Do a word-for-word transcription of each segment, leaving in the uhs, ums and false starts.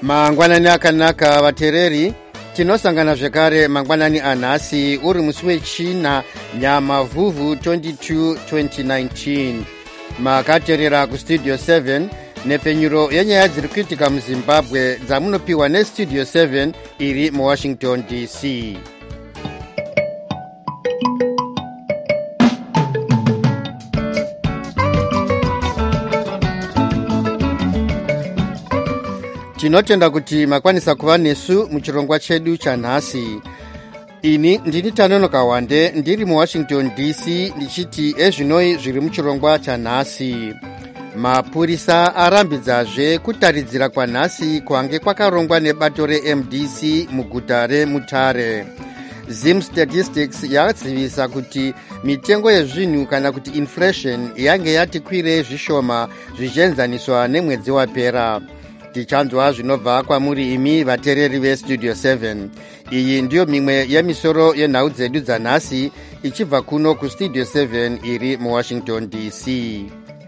Mangwanani akanaka vatereri, tinosangana zvekare mangwanani anhasi uri musi wechina Nyamavhuvhu twenty-two twenty nineteen. Makaterera kustudio seven nepfenyuro yenyaya dziri kuitika muZimbabwe dzamunopiwa nestudio seven iri muWashington D C. Tinotenda kuti makwanisa kuva nesu muchirongwa chedu chanhasi. Ini ndini Tanonoka Wande ndiri muWashington D C ndichiti ezvinoi zviri muchirongwa chanhasi. Mapurisa arambidzazve kutaridzira kwanhasi kwange kwakarongwa nebato reM D C muguta reMutare. Zim Statistics yazivisa kuti mitengo yezvinhu kana kuti inflation yange yati kwirei zvishoma zvichienzaniswa nemwedzi wapera. Tichanzwa zvinobva kwamuri imi vatereri vestudio seven. Iyi ndiyo mimwe yemisoro yenhau dzedu dzanhasi ichibva kuno kustudio seven iri muWashington D C.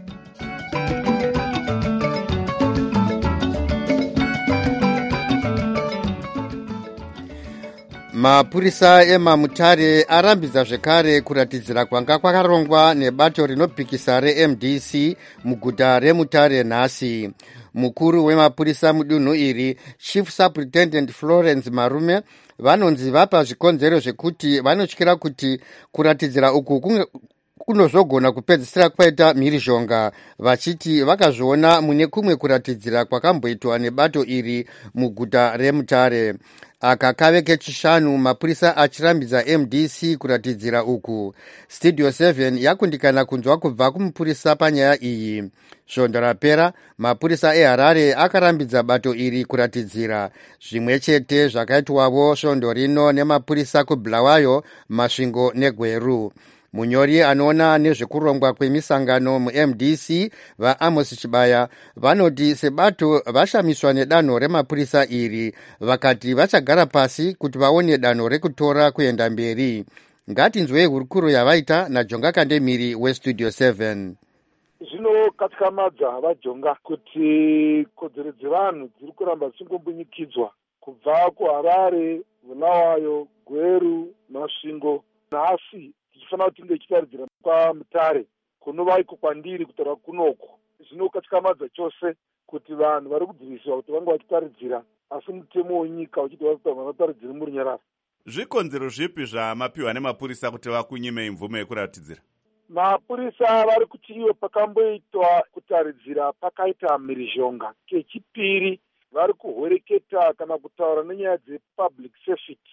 Mapurisa emaMutare arambidza zvekare kuratidzira kwanga kwakarongwa nebato rinopikisa reM D C muguta reMutare nhasi. Mukuru wemapurisa mudunhu iri, Chief Superintendent Florence Marume, vanonzi vapa zvikonzero zvekuti vanotyira kuti kuratidzira uku kunozogona kupedzisira kwaita mhirizhonga, vachiti vakazviona mune kumwe kuratidzira kwakamboitwa nebato iri muguta reMutare. Aka kave kechishanu mapurisa achirambidza M D C kuratidzira uku. Studio seven yakundikana kunzwa kubva kumupurisa panyaya iyi. Svondo rapera, mapurisa eHarare akarambidza bato iri kuratidzira. Zvimwe chete zvakaitwawo svondo rino nemapurisa kuBulawayo, Masvingo neGweru. Munyori anoona nezvekurongwa kwemisangano muM D C vaAmos Chibaya vanoti sebato vashamiswa nedanho remapurisa iri, vakati vachagara pasi kuti vaone danho rekutora kuenda mberi. Ngatinzwei hurukuro yavaita naJonga Kandemiri westudio seven. Zvinokatyamadza vaJonga kuti kodzero dzevanhu dziri kuramba dzichingobunyikidzwa kubva kuHarare, Bulawayo, Gweru, Masvingo. Nhasi tichifanira kuti tinge tichitaridzira kwaMutare kunova iko kwandiri kutaura kunoko. Zvinokatyamadza chose kuti vanhu vari kudziviswa kuti vange vachitaridzira, asi mutemo wenyika uchiti vanotaridzira murunyararo. Zvikonzero zvipi zvamapiwa nemapurisa kuti vakunyimei mvumo yekuratidzira? Mapurisa vari kuti iwe pakamboitwa kutaridzira pakaita mhirizhonga. Kechipiri, vari kuhoreketa kana kutaura nenyaya dzepublic safety.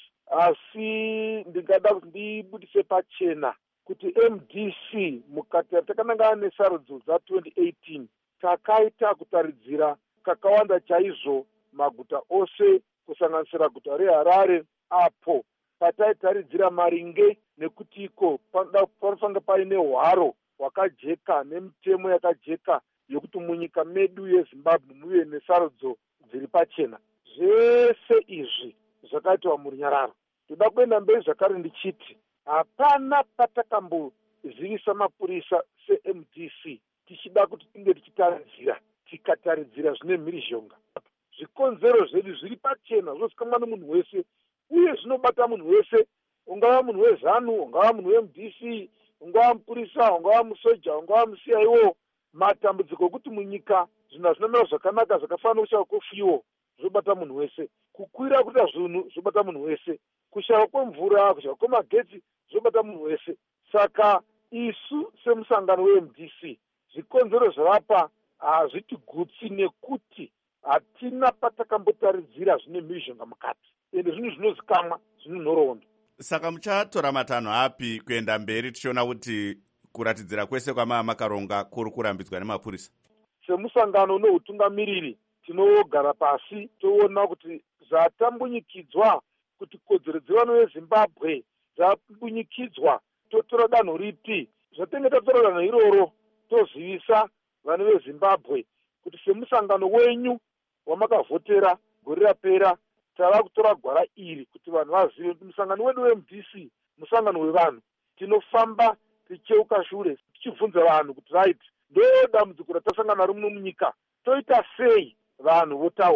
Asi ndingada kuti ndibudise pachena kuti M D C mukati takanangana nesarudzo dza twenty eighteen takaita kutaridzira kakawanda chaizvo maguta ose kusanganisira guta reHarare, apo pataitaridzira maringe nekuti iko panofanira paine hwaro hwakajeka nemitemo yakajeka yokuti munyika medu yeZimbabwe muve nesarudzo dziri pachena. Zvese izvi zvakaitwa murunyararo. Toda kuenda mberi zvakare ndichiti hapana patakambozivisa mapurisa seM D C tichida kuti tinge tichitaridzira tikataridzira zvine mhirizhonga. Zvikonzero zvedu zviri pachena, zvozikanwa nemunhu wese uye zvinobata munhu wese, ungava munhu weZanu, ungava munhu weM D C, ungava mupurisa, ungava musoja, ungava muC I O. Matambudziko okuti munyika zvinhu hazvinomira zvakanaka zvakafanana kushaya kwefuyo zvobata munhu wese, kukwira kuita zvinhu zvobata munhu wese, kushaya kwemvura, kushaya kwemagetsi zvobata munhu wese. Saka isu semusangano weM D C zvikonzero zvavapa hazvitigutsi nekuti hatina patakambotaridzira zvine mhirizhonga mukati, ende zvinhu zvinozikamwa zvine nhoroondo. Saka muchatora matanho api kuenda mberi tichiona kuti kuratidzira kwese kwamava makaronga kuri kurambidzwa nemapurisa? Semusangano neutungamiriri tinogara pasi toona kuti zvatambunyikidzwa kuti kodzero dzevanhu veZimbabwe dzabunyikidzwa, totora danho ripi. Zvatenge tatora danho iroro tozivisa vanhu veZimbabwe kuti semusangano wenyu wamakavhotera gore rapera tava kutora gwara iri kuti vanhu vazive kuti musangano wedu weM D C musangano wevanhu. Tinofamba ticheuka shure tichibvunza vanhu kuti right, ndo dambudziko ratasangana naro muno munyika, toita sei? Vanhu votaura.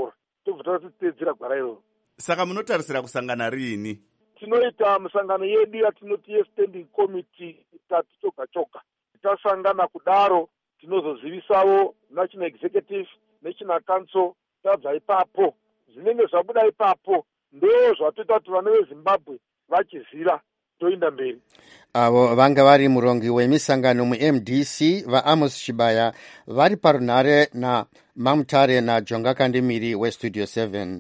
tobva tatiteedzera gwara iroro. Saka munotarisira kusangana rini? Tinoita musangano yedu yatinoti yestanding committee itatu choga choga. Tasangana kudaro tinozozivisawo national executive, national council. Tabva ipapo zvinenge zvabuda ipapo ndo zvatoita kuti vana veZimbabwe vachiziva toinda mberi. Avo vanga vari murongi wemisangano mu-M D C vaAmos Chibaya vari parunhare naMamutare naJonga Kandimiri weStudio seven.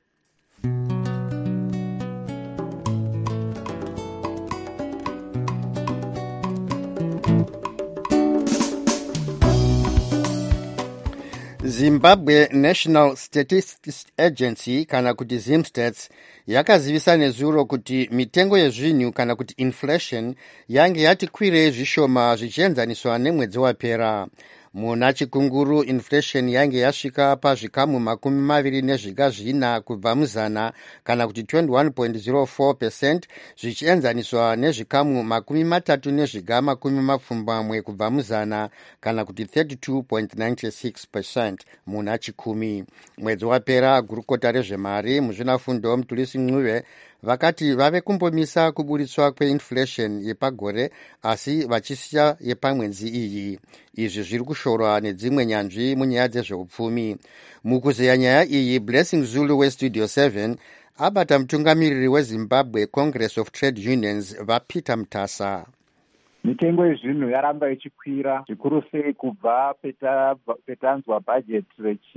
Zimbabwe National Statistics Agency kana kuti Zimstats yakazivisa nezuro kuti mitengo yezvinhu kana kuti inflation yange yati kwirei zvishoma zvichienzaniswa nemwedzi wapera. Muna chikunguru inflation yange yasvika pazvikamu makumi maviri nezviga zvina kubva muzana kana kuti twenty-one point zero four percent zvichienzaniswa nezvikamu makumi matatu nezviga makumi mapfumbamwe kubva muzana kana kuti thirty-two point nine six percent muna chikumi. Mwedzi wapera gurukota rezvemari muzvinafundo Mutulisi Ncube vakati vave kumbomisa kuburitswa kweinflation yepagore asi vachisiya yepamwedzi iyi. Izvi zviri kushorwa nedzimwe nyanzvi munyaya dzezveupfumi. Mukuzeya nyaya iyi, Blessing Zulu weStudio seven abata mutungamiriri weZimbabwe Congress of Trade Unions vaPeter Mutasa. Mitengo yezvinhu yaramba ichikwira zvikuru sei kubva petanzwa budget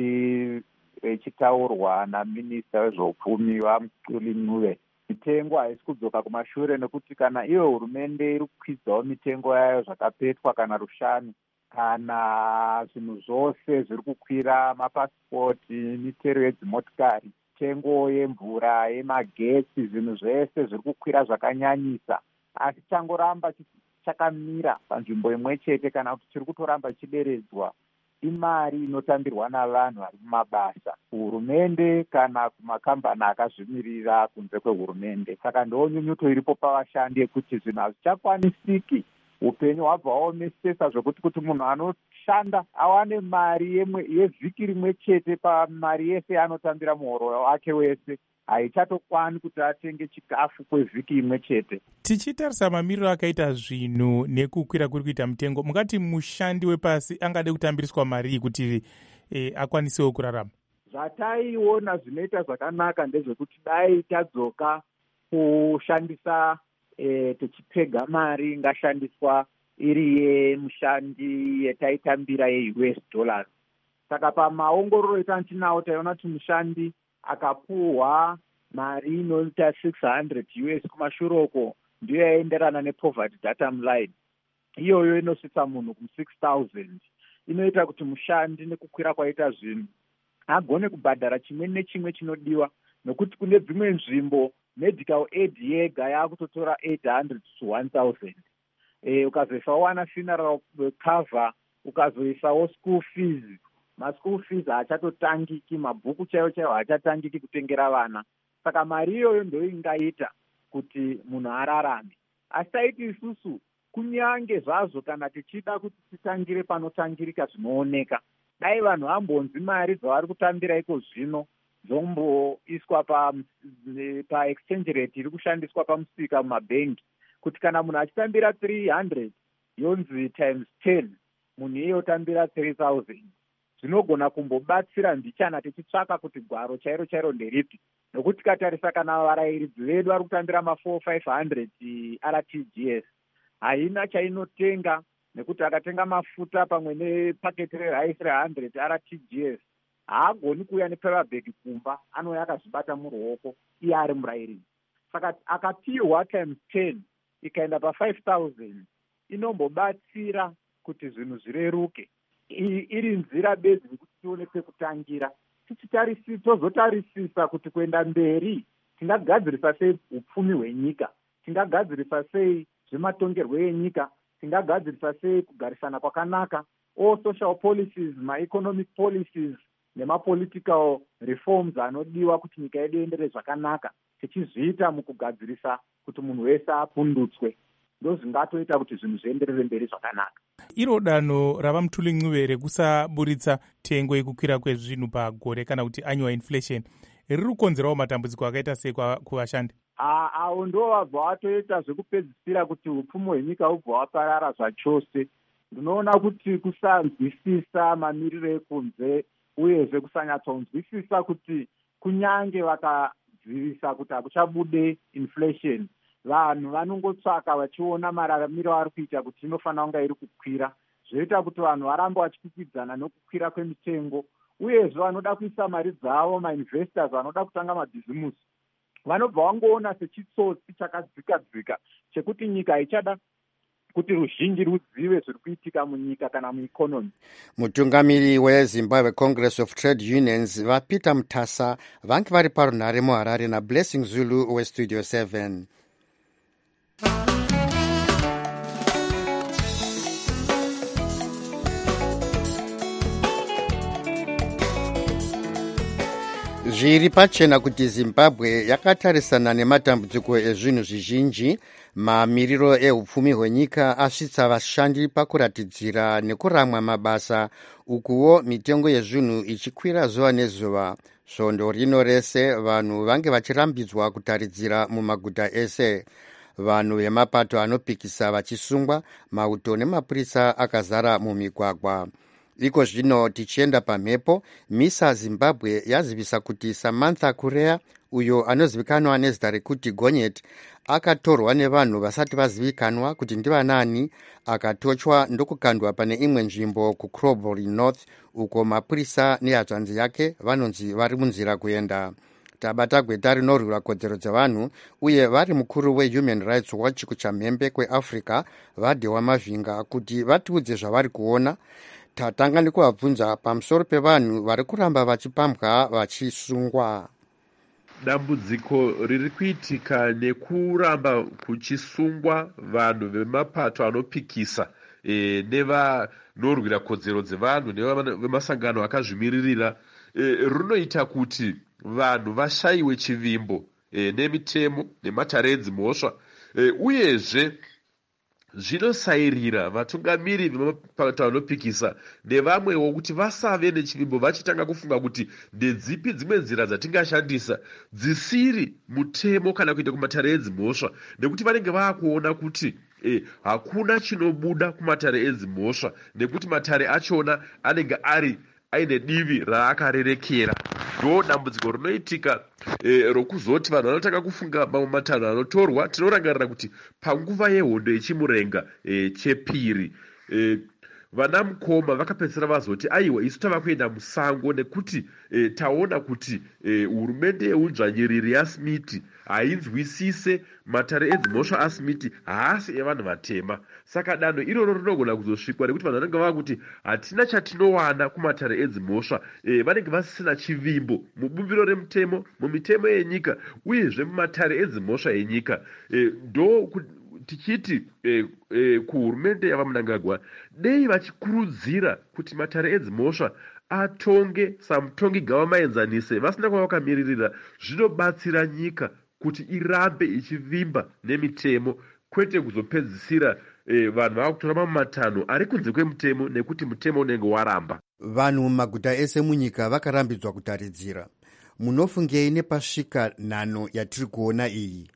rechitaurwa naminista wezveupfumi vaMutuli Ncube. Mitengo haisi kudzoka kumashure nekuti kana iyo hurumende iri kukwidzawo mitengo yayo zvakapetwa kana rushanu, kana zvinhu zvose zviri kukwira, mapasipoti, mitero yedzimotikari, mitengo yemvura, yemagetsi, zvinhu zvese zviri kukwira zvakanyanyisa, asi changoramba chakamira panzvimbo imwe chete kana kuti chiri kutoramba chideredzwa imari inotambirwa navanhu vari mumabasa, kuhurumende kana kumakambani akazvimirira kunze kwehurumende. Saka ndonyunyuto iripo pavashandi yekuti zvinhu hazvichakwanisiki. Upenyu hwabva hwaomesesa zvokuti kuti munhu anoshanda awane mari yevhiki rimwe chete pamari yese yaanotambira muhoro wake wese haichatokwana kuti atenge chikafu kwevhiki imwe chete. Tichitarisa mamiriro akaita zvinhu nekukwira kuri kuita mitengo, mungati mushandi wepasi angade kutambiriswa mari kuti e, akwanisewo kurarama? Zvataiona zvinoita zvakanaka ndezvekuti dai tadzoka kushandisa e, tichipega mari ingashandiswa iri yemushandi yetaitambira ye-U S dollars. Saka pamaongororo etantinawo taiona kuti mushandi akapuhwa mari inoita six hundred U S kumashuroko ndiyo yaenderana nepoverty datum line. Iyoyo inosvitsa munhu ku six thousand. Inoita kuti mushandi nekukwira kwaita zvinhu agone kubhadhara chimwe nechimwe chinodiwa, nokuti kune dzimwe nzvimbo medical aid yega yakutotora eight hundred to one thousand. E, ukazoisawo wana funeral cover, ukazoisawo school fees, ma-school fees haachatotangiki, mabhuku chaiwo chaiwo haachatangiki kutengera vana. Saka mari iyoyo ndio ingaita kuti munhu ararame. Asi taiti isusu kunyange zvazvo kana tichida kuti titangire panotangirika zvinooneka, dai vanhu vambonzi mari dzavari kutambira iko zvino dzomboiswa pa, pa exchange rate iri kushandiswa pamusika mumabhengi, kuti kana munhu achitambira three hundred yonzi times ten, munhu iye otambira three thousand. Zvinogona kumbobatsira mbichana tichitsvaka kuti gwaro chairo chairo nderipi, nokuti katarisa kana varayiridzi vedu vari kutambira ma four five hundred R T G S haina chainotenga, nekuti akatenga mafuta pamwe nepaketi rerice re-one hundred R T G S haagoni kuuya nepepabhegi kumba, anouya akazvibata muruoko iye ari murayiridzi. Saka akapiwa times ten ikaenda pa five thousand inombobatsira kuti zvinhu zvireruke. Iri nzira bedzi kuti tione pekutangira. Tichitarisi tozotarisisa kuti kuenda mberi tingagadzirisa sei upfumi hwenyika, tingagadzirisa sei zvematongerwo enyika, tingagadzirisa sei kugarisana kwakanaka, all social policies, ma-economic policies nema-political reforms anodiwa kuti nyika yedu iendere zvakanaka, tichizviita mukugadzirisa kuti munhu wese apundutswe. Ndozvingatoita kuti zvinhu zvienderere mberi zvakanaka. iro danho rava mutuli rekusaburitsa tengo yekukwira kwezvinhu pagore kana kuti annual inflation riri kukonzerawo matambudziko akaita sei kuvashandi? Avo ndo vabva vatoita zvekupedzisira kuti upfumi hwenyika ubva hwaparara zvachose. Ndinoona kuti kusanzwisisa mamiriro ekunze uyezve kusanyatsakunzwisisa kuti kunyange vakadzivisa kuti hakuchabude inflation, vanhu vanongotsvaka vachiona mararamiro ari kuita kuti inofanira kunge iri kukwira, zvoita kuti vanhu varamba vachikwikwidzana nokukwira kwemitengo. Uyezve vanoda kuisa mari dzavo, mainvestors vanoda kutanga mabhizimusi, vanobva vangoona sechitsotsi chakadzika dzika chekuti nyika haichada kuti ruzhinji rudzive zviri kuitika munyika kana muikonomi. Mutungamiri weZimbabwe Congress of Trade Unions vaPeter Mutasa vange vari parunhare muHarare naBlessing Zulu weStudio seven. Zviri pachena kuti Zimbabwe yakatarisana nematambudziko ezvinhu zvizhinji. Mamiriro ehupfumi hwenyika asvitsa vashandi pakuratidzira nekuramwa mabasa, ukuwo mitengo yezvinhu ichikwira zuva nezuva. Svondo rino rese vanhu vange vachirambidzwa kutaridzira mumaguta ese. Vanhu vemapato anopikisa vachisungwa, mauto nemapurisa akazara mumigwagwa. Iko zvino tichienda pamhepo, Misa Zimbabwe yazivisa kuti Samantha Kurea, uyo anozivikanwa nezita rekuti Gonyeti, akatorwa nevanhu vasati vazivikanwa kuti ndivanani, akatochwa ndokukandwa pane imwe nzvimbo kuCrowbury North, uko mapurisa nehadzvanzi yake vanonzi vari munzira kuenda. Tabata gweta rinorwira kodzero dzevanhu uye vari mukuru weHuman Rights Watch kuchamhembe kweAfrica, Vadhewa Mavhinga, kuti vatiudze zvavari kuona. Tatanga nekuvabvunza pamusoro pevanhu vari kuramba vachipambwa vachisungwa. Dambudziko riri kuitika nekuramba kuchisungwa vanhu vemapato anopikisa e, nevanorwira kodzero dzevanhu nevemasangano akazvimiririra e, rinoita kuti vanhu vashayiwe chivimbo e, nemitemo nematare edzimhosva e, uyezve zvinosairira vatungamiri vemapato anopikisa nevamwewo kuti vasave nechivimbo vachitanga kufunga kuti ndedzipi dzimwe nzira dzatingashandisa dzisiri mutemo kana kuita kumatare edzimhosva, nekuti vanenge vaakuona kuti e, hakuna chinobuda kumatare edzimhosva nekuti matare achona anenge ari aine divi raakarerekera. Ndo dambudziko rinoitika e, rokuzoti vanhu vanotanga kufunga mamwe matanho anotorwa. Tinorangarira kuti panguva yehondo yechimurenga e, chepiri e, vana mukoma vakapedzisira vazoti aiwa isu tava kuenda musango nekuti e, taona kuti e, hurumende yeunzvanyiriri yaSmith hainzwisise matare edzimhosva aSmith haasi evanhu vatema. Saka danho iroro rinogona kuzosvikwa nekuti vanhu vanenge vava kuti hatina chatinowana kumatare edzimhosva e, vanenge vasisina chivimbo mubumbiro remutemo, mumitemo yenyika uyezve mumatare edzimhosva yenyika. E, ndo tichiti e, e, kuhurumende yava Mnangagwa dei vachikurudzira kuti matare edzimhosva atonge samutongi gavamaenzanise vasina kwava vakamiririra, zvinobatsira nyika kuti irambe ichivimba nemitemo, kwete kuzopedzisira e, vanhu vava kutora mamwe matanho ari kunze kwemutemo nekuti mutemo unenge waramba. Vanhu mumaguta ese munyika vakarambidzwa kutaridzira. Munofungei nepasvika nhano yatiri kuona iyi?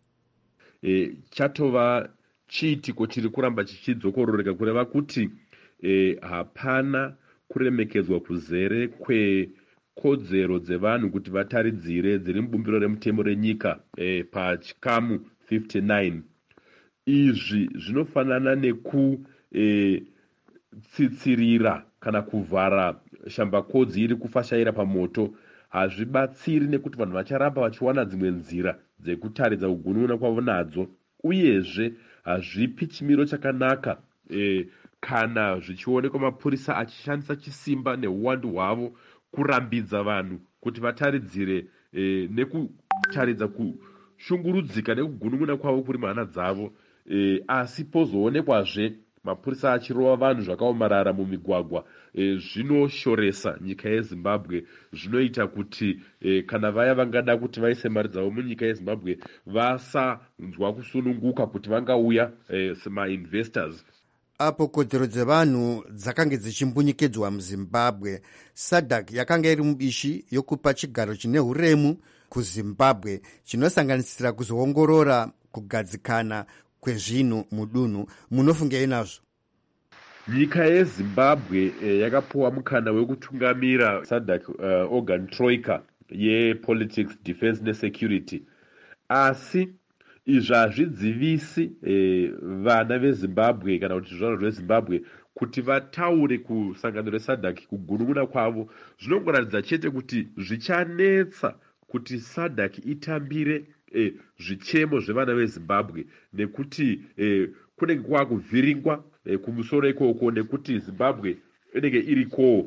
E, chatova chiitiko chiri kuramba chichidzokororeka kureva kuti e, hapana kuremekedzwa kuzere kwekodzero dzevanhu kuti vataridzire dziri mubumbiro remutemo renyika e, pachikamu fifty-nine. Izvi zvinofanana nekutsitsirira e, kana kuvhara shambakodzi iri kufashaira pamoto. Hazvibatsiri nekuti vanhu vacharamba vachiwana dzimwe nzira dzekutaridza kugunun'una kwavo nadzo, uyezve hazvipi chimiro chakanaka e, kana zvichionekwa mapurisa achishandisa chisimba neuwandu hwavo kurambidza vanhu kuti vataridzire e, nekutaridza kushungurudzika nekugunun'una kwavo kuri muhana dzavo e, asi pozoonekwazve mapurisa achirova vanhu zvakaomarara mumigwagwa. E, zvinoshoresa nyika yeZimbabwe. Zvinoita kuti e, kana vaya vangada kuti vaise mari dzavo munyika yeZimbabwe vasanzwa kusununguka kuti vangauya e, semainvestors. apo kodzero dzevanhu dzakange dzichimbunyikidzwa muzimbabwe, sadc yakanga iri mubishi yokupa chigaro chine uremu kuzimbabwe chinosanganisira kuzoongorora kugadzikana kwezvinhu mudunhu. Munofungei nazvo? Nyika yeZimbabwe eh, yakapuwa mukana wekutungamira sadc uh, organ troika yepolitics, defense nesecurity, asi izvi hazvidzivisi eh, vana vezimbabwe kana kuti zvizvarwa zvezimbabwe kuti vataure kusangano resadc kugunun'una kwavo. Zvinongoratidza chete kuti zvichanetsa kuti sadc itambire eh, zvichemo zvevana vezimbabwe nekuti eh, kunenge kwakuvhiringwa eh, kumusoro ikoko nekuti zimbabwe inenge irikowo.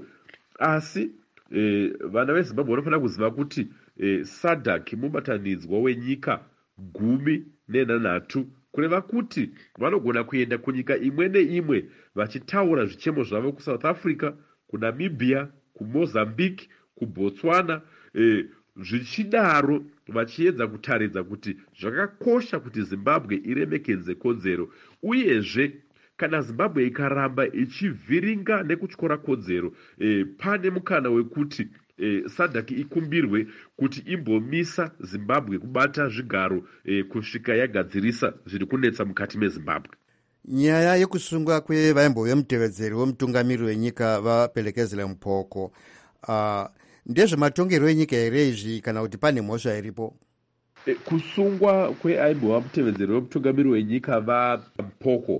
Asi eh, vana vezimbabwe vanofanira kuziva kuti eh, sadc mubatanidzwa wenyika gumi nenhanhatu, kureva kuti vanogona kuenda kunyika imwe neimwe vachitaura zvichemo zvavo kuSouth Africa, kuNamibia, kuMozambique, kuBotswana, eh, zvichidaro vachiedza kutaridza kuti zvakakosha kuti Zimbabwe iremekedze kodzero. Uyezve kana Zimbabwe ikaramba ichivhiringa nekutyora kodzero, eh, pane mukana wekuti eh, sadc ikumbirwe kuti imbomisa Zimbabwe kubata zvigaro eh, kusvika yagadzirisa zviri kunetsa mukati meZimbabwe. Nyaya yekusungwa kwevaimbove mutevedzeri wemutungamiri wenyika vaPelekezela Mupoko, uh, ndezvematongerwo enyika here izvi kana kuti pane mhosva iripo? E, kusungwa kweaimbova mutevedzeri wemutungamiri wenyika vaMupoko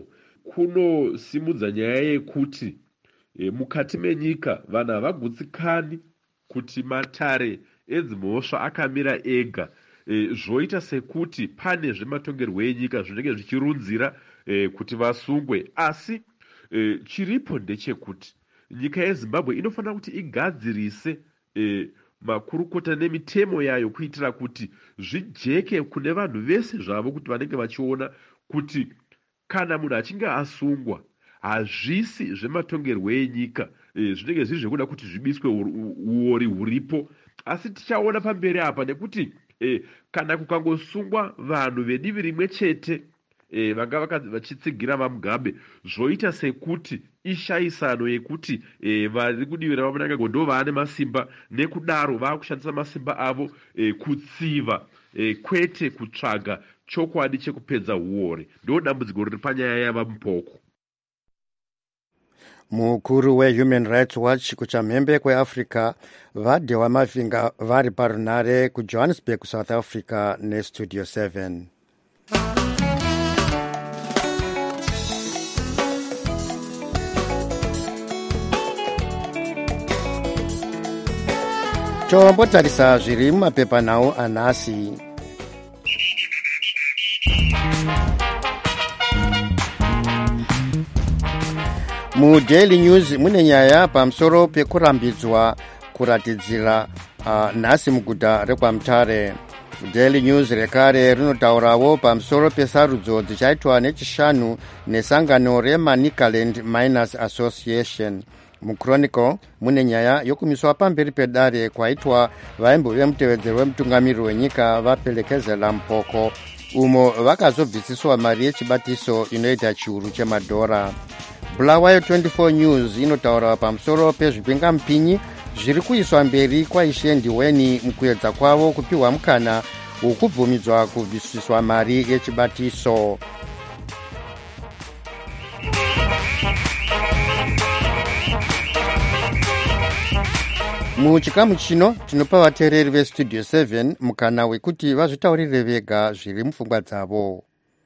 kunosimudza nyaya yekuti e, mukati menyika vanhu havagutsikani kuti matare edzimhosva akamira ega. E, zvoita sekuti pane zvematongerwo enyika zvinenge zvichirunzira e, kuti vasungwe, asi e, chiripo ndechekuti nyika yeZimbabwe inofanira kuti igadzirise e, makurukota nemitemo yayo kuitira kuti zvijeke kune vanhu vese zvavo kuti vanenge vachiona kuti kana munhu achinge asungwa hazvisi zvematongerwo enyika, e, zvinenge zviri zvekuda kuti zvibiswe uori huripo. Asi tichaona pamberi apa nekuti e, kana kukangosungwa vanhu vedivi rimwe chete e, vanga vachitsigira vaMugabe, zvoita sekuti ishayisano yekuti e, vari kudivi ravaMnangagwa ndo vaane masimba, nekudaro vakushandisa masimba avo e, kutsiva e, kwete kutsvaga chokwadi chekupedza uori. Ndo dambudziko riri panyaya yavaMupoko. Mukuru weHuman Rights Watch kuchamhembe kweAfrica vadhewa mavhinga vari parunare kuJohannesburg, South Africa neStudio seven. Tombotarisa zviri mumapepanhau anhasi. MuDaily News mune nyaya pamusoro pekurambidzwa kuratidzira uh, nhasi muguta rekwaMutare. Daily News rekare rinotaurawo pamusoro pesarudzo dzichaitwa nechishanu nesangano reManicaland Miners Association. MuChronicle mune nyaya yokumiswa pamberi pedare kwaitwa vaimbove mutevedzeri wemutungamiri wenyika vaPelekezela Mupoko, umo vakazobvisiswa mari yechibatiso inoita chiuru chemadhora. Bulawayo twenty-four News inotaura pamusoro pezvipingamupinyi zviri kuiswa mberi kwaIshe Ndiweni mukuedza kwavo kupiwa mukana wokubvumidzwa kubvisiswa mari yechibatiso. Muchikamu chino tinopa vateereri veStudio seven mukana wekuti vazvitaurire vega zviri mupfungwa dzavo.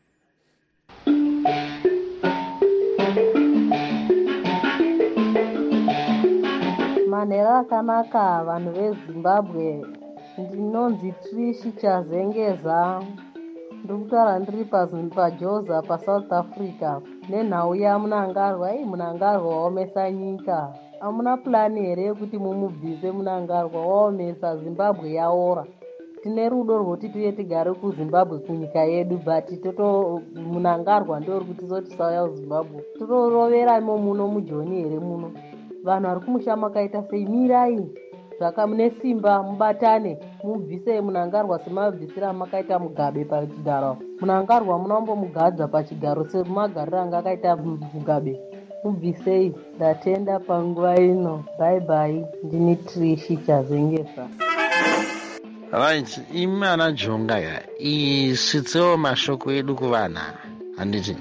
Manhero akanaka vanhu veZimbabwe. Ndinonzi Trishi Chazengeza, ndikutaura ndiri paJoza paSouth Africa. Nenhau yaMunangarwa. Ei, Munangarwa waomesa nyika. Hamuna plani here yekuti mumubvise Munangarwa? Waomesa, Zimbabwe yaora. Tine rudo rwoti tiye tigare kuZimbabwe kunyika yedu, but toto Munangarwa ndio uri kutizotisa kuZimbabwe. Totorovera muno mujoni here muno. Vanhu vari kumusha makaita sei? Mirai zvaka mune simba, mubatane. mubvisei munangarwa semabvisira makaita mugabe pachigaro. Munangarwa munombomugadza pachigaro semagariro anga akaita mugabe. Mubvisei. Ndatenda panguva ino. Bye bye. Ndini Trishi Chazengesa. Right, imana jonga ya iswitsewo mashoko edu kuvana handiti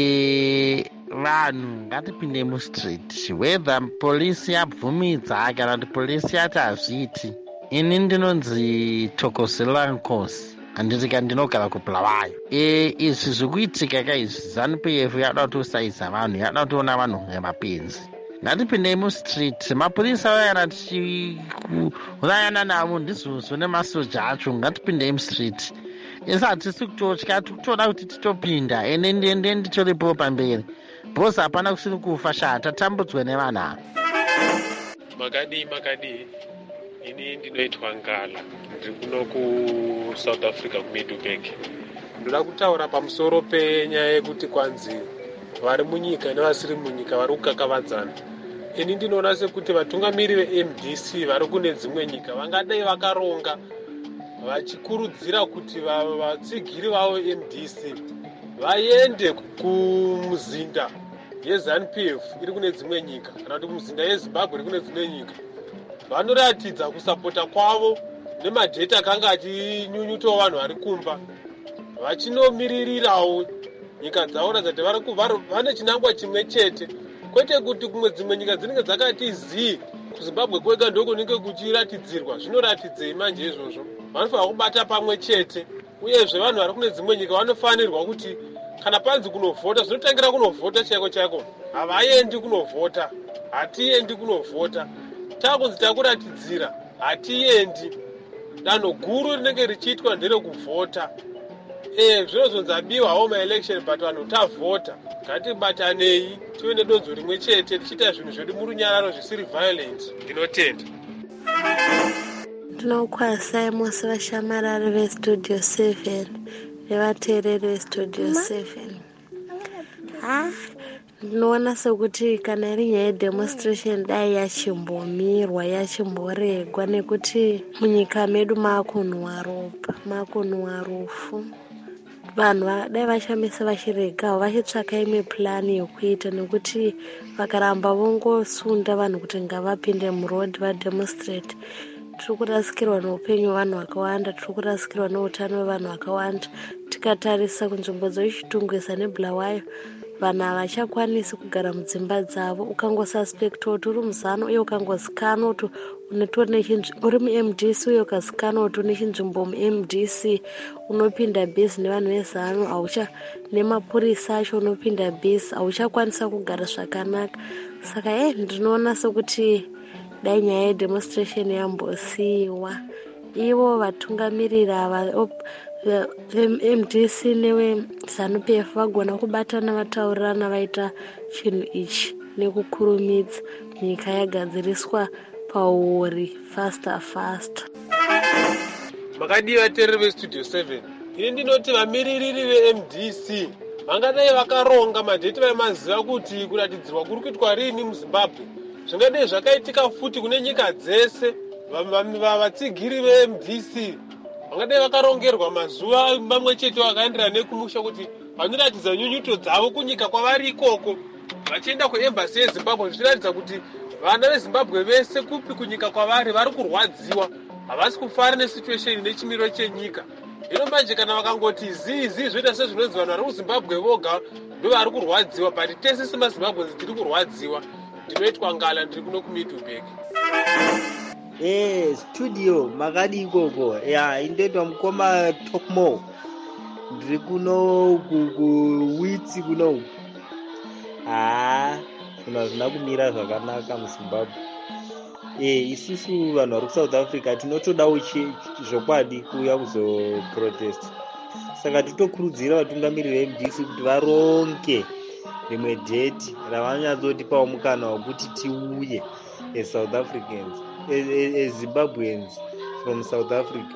e vanhu ngatipinde mustreet whether polisi yabvumidza kana kuti polisi yati hazviiti. Ini ndinonzi Tokoselankosi handiti ka ndinogara kuBulawayo. e izvi zvikuitika kaizvi ZANU P F yada kutosaidza vanhu, yada kutoona vanhu nemapenzi. Ngatipindei mustreet, mapurisa vayana tichiurayana navo ndizvozvo nemasoja acho. Ngatipindei mustreet, isi hatisi kutotya, tikutoda kuti titopinda ende ndiende nditoripo pamberi bhosi hapana kusiri kufa sha tatambudzwa nevanhu ava. Makadii makadii, ini ndinoitwa Ngala, ndiri kuno kuSouth Africa kuMiddleburg. Ndoda kutaura pamusoro penyaya yekuti kwanzi vari munyika nevasiri munyika vari kukakavadzana. Ini ndinoona sekuti vatungamiri veM D C vari kune dzimwe nyika vangadai vakaronga vachikurudzira kuti vatsigiri vavo M D C vaende kumuzinda yeZANU P F iri kune dzimwe nyika kana kuti kumuzinda yeZimbabwe iri kune dzimwe nyika. Vanoratidza kusapota kwavo nemadheta akanga achinyunyutawo vanhu vari kumba, vachinomiririrawo nyika dzavo dzati vane chinangwa chimwe chete, kwete kuti kumwe dzimwe nyika dzinenge dzakati zii kuZimbabwe kwega ndiko kunenge kuchiratidzirwa. Zvinoratidzei manje izvozvo? Vanofanira kubata pamwe chete, uyezve vanhu vari kune dzimwe nyika vanofanirwa kuti kana panzi kunovhota, zvinotangira kunovhota chaiko chaiko. Havaendi kunovhota, hatiendi kunovhota, takunzi takuratidzira, hatiendi. Danho guru rinenge richiitwa nderekuvhota. Eh, zvinozonzi abiwawo maelection but vanhu tavhota. Ngatibatanei tive nedonzo rimwe chete tichiita zvinhu zvedu murunyararo zvisiri violent. Ndinotenda. Ndinokwasai mose vashamarari vestudio seven nevateereri vestudio seven. Ah, ndinoona sekuti kana iri nyaya yedemonstration dai yachimbomirwa yachimboregwa nekuti munyika medu maakunhuwa ropa, maakunhuwa rufu. Vanhu dai vachamisa vachiregawo vachitsvaka imwe plani yekuita, nekuti vakaramba vongosunda vanhu kuti ngavapinde muroad vademonstrate, tiri kurasikirwa neupenyu hwevanhu vakawanda, tiri kurasikirwa neutano hwevanhu vakawanda. Tikatarisa kunzvimbo dzochitungwisa neBulawayo, vanhu havachakwanisi kugara mudzimba dzavo. Ukangosuspecta kuti uri muzano uye ukangozikanwa kuti uri muM D C uye ukazikanwa kuti une chinzvimbo muM D C, unopinda bhesi nevanhu vezano, haucha nemapurisa acho unopinda bhesi, hauchakwanisa kugara zvakanaka. Saka eh, ndinoona sekuti dai nyaya yedemonstration yambosiyiwa, ivo vatungamiriri ava veM D C neveZANU P F vagona kubatana vataurirana vaita chinhu ichi nekukurumidza, nyika yagadziriswa pauri faster faster. Makadii vateereri vestudio seven, ini ndinoti vamiririri veM D C vangadai vakaronga madheti vaimaziva kuti kuratidzirwa kuri kuitwa rini muZimbabwe zvingadai zvakaitika futi kune nyika dzese. Vatsigiri veM D C vangadai vakarongerwa mazuva mamwe chete vakaenderana nekumusha kuti vanoratidza nyunyuto dzavo kunyika kwavari ikoko, vachienda kuembasi yeZimbabwe zvichiratidza kuti vana veZimbabwe vese kupi kunyika kwavari vari kurwadziwa, havasi kufara nesituation nechimiro chenyika. Hino manje kana vakangoti zii zii zvoita sezvinonzi vanhu vari kuZimbabwe voga ndo vari kurwadziwa, but tese semaZimbabwenzi tiri kurwadziwa. Ndinoitwa Ngala, ndiri kuno kuMiddleburg. Eh, studio makadi ikoko ya indoitwa mukoma Tokmo, ndiri kuno kuwitsi kuno. Ah, zvinhu hazvina kumira zvakanaka muZimbabwe. Eh, isusu vanhu vari kuSouth Africa tinotodawo zvokwadi kuuya kuzoprotest. Saka titokurudzira vatungamiriri veM D C kuti varonge rimwe dheti ravanyazotipawo mukana wekuti tiuye eSouth Africans, eZimbabweans from South Africa,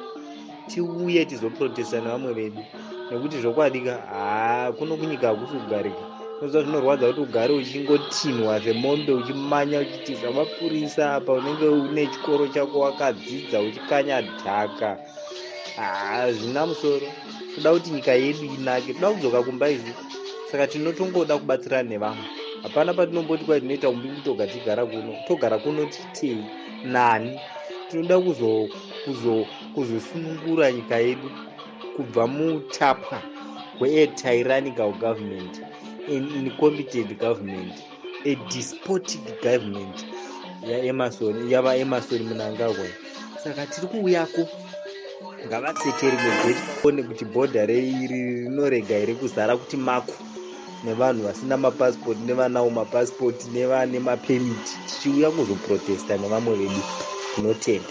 tiuye tizoprotesta nevamwe vedu, nekuti zvokwadi haa kuno kunyika hakusi kugarika. noza zvinorwadza kuti ugare uchingotinwa zvemombe uchimanya uchiti zvamapurisa apa unenge une chikoro chako wakadzidza uchikanya dhaka. Hazvina musoro. Toda kuti nyika yedu inake, toda kudzoka kumba izvi. Saka tinotongoda kubatsirana nevamwe. Hapana patinomboti kwa tinoita umbiri toga tigara kuno. Togara kuno titei nani. Tinoda kuzo kuzo kuzosunungura nyika yedu kubva mutapwa kwe tyrannical government, an incompetent government, a despotic government ya Emerson yava Emerson Mnangagwa. Saka tiri kuuyako ngavatseke rimwe gate vaone kuti bhodha reiri rinorega iri kuzara kuti mako nevanhu vasina mapasipoti nevanawo mapasipoti nevane mapemiti, tichiuya kuzoprotesta nevamwe vedu tinotenda.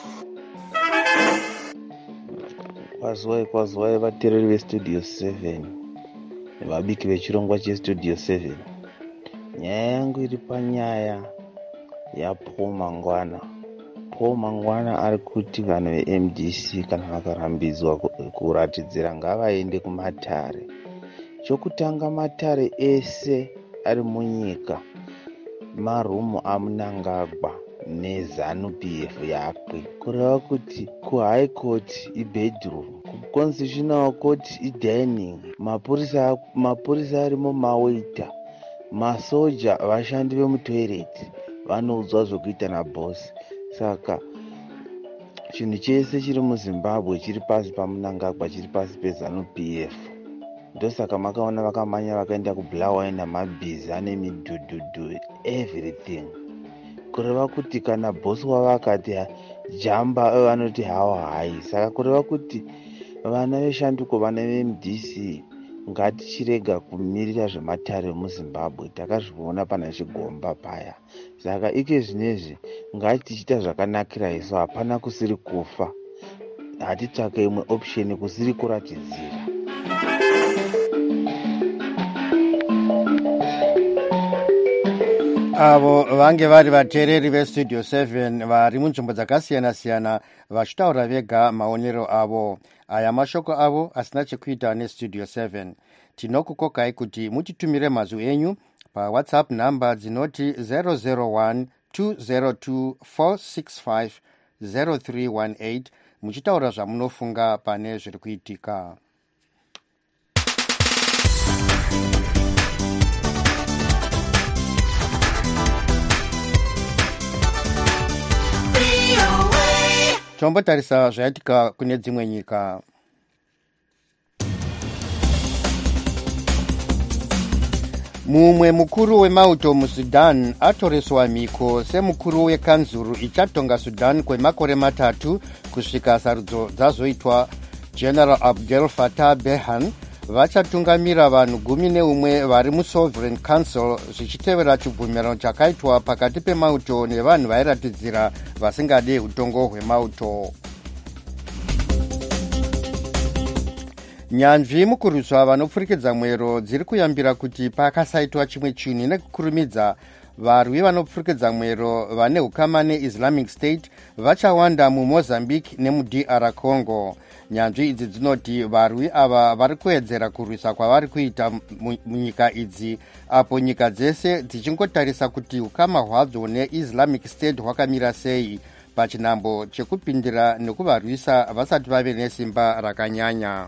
Kwazwai kwazwai vateereri vestudio seven nevabiki vechirongwa chestudio seven. Nyaya yangu iri panyaya yaPaul Mangwana. Paul Mangwana ari kuti vanhu veM D C kana vakarambidzwa kuratidzira ngavaende kumatare. Chokutanga, matare ese ari munyika marumu aMnangagwa neZanu P F yakwe, kureva kuti kuhigh court ibedroom, kuconstitutional court idining, mapurisa mapurisa arimo mawaita, masoja vashandi vemutoilet vanoudzwa zvokuita nabosi. Saka chinhu chese chiri muZimbabwe chiri pasi paMnangagwa, chiri pasi peZanu P F. Ndosaka makaona vakamanya vakaenda kuBulawayo namabhizi ane midhudhudhu everything, kureva kuti kana bosi wavo akati jamba vanoti hawa hai. Saka kureva kuti vana veshanduko, vana veM D C ngatichirega kumirira zvematare muZimbabwe. Takazviona pana Chigomba paya. Saka ike zvinezvi ngatichita zvakanakira isu, hapana kusiri kufa. Hatitsvake imwe option kusiri kuratidzira. Avo vange vari vateereri vestudio seven vari munzvimbo dzakasiyana-siyana vachitaura vega maonero avo. Aya mashoko avo asina chekuita nestudio seven. Tinokukokai kuti mutitumire mazwi enyu pawhatsapp namba dzinoti zero zero one two zero two four six five zero three one eight muchitaura zvamunofunga pane zviri kuitika. Tombotarisa zvaitika kune dzimwe nyika. Mumwe mukuru wemauto muSudan atoreswa mhiko semukuru wekanzuru ichatonga Sudan kwemakore matatu kusvika sarudzo dzazoitwa. General Abdel Fattah Burhan vachatungamira vanhu gumi neumwe vari muSovereign Council zvichitevera chibvumirano chakaitwa pakati pemauto nevanhu vairatidzira vasingade utongo hwemauto. Nyanzvi mukurwiswa vanopfurikidza mwero dziri kuyambira kuti pakasaitwa chimwe chinhu nekukurumidza. Varwi vanopfurikidza mwero vane ukama neIslamic State vachawanda muMozambique nemuD R Congo. Nyanzvi idzi dzinoti varwi ava vari kuedzera kurwisa kwavari kuita munyika idzi, apo nyika dzese dzichingotarisa kuti ukama hwadzo neIslamic State hwakamira sei pachinambo chekupindira nekuvarwisa vasati vave nesimba rakanyanya.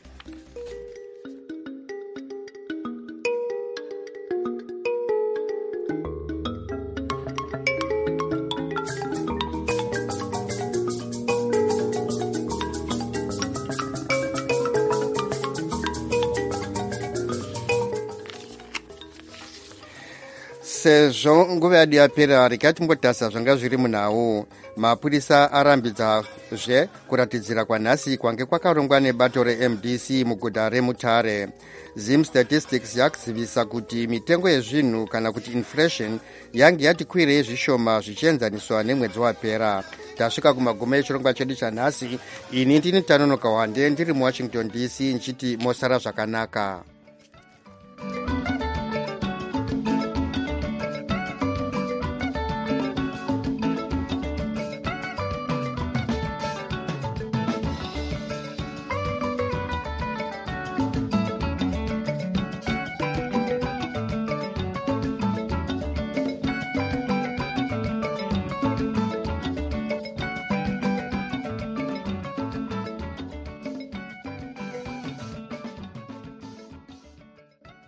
Sezvo nguva yadu yapera, regai timbotasa zvanga zviri munhau. Mapurisa arambidzazve kuratidzira kwanhasi kwange kwakarongwa nebato reM D C muguta reMutare. Zim Statistics yakuzivisa kuti mitengo yezvinhu kana kuti inflation yange yati kwirei zvishoma zvichienzaniswa nemwedzi wapera. Tasvika kumagumo echirongwa chedu chanhasi. Ini ndini Tanonoka Wande ndiri muWashington D C nchiti mosara zvakanaka.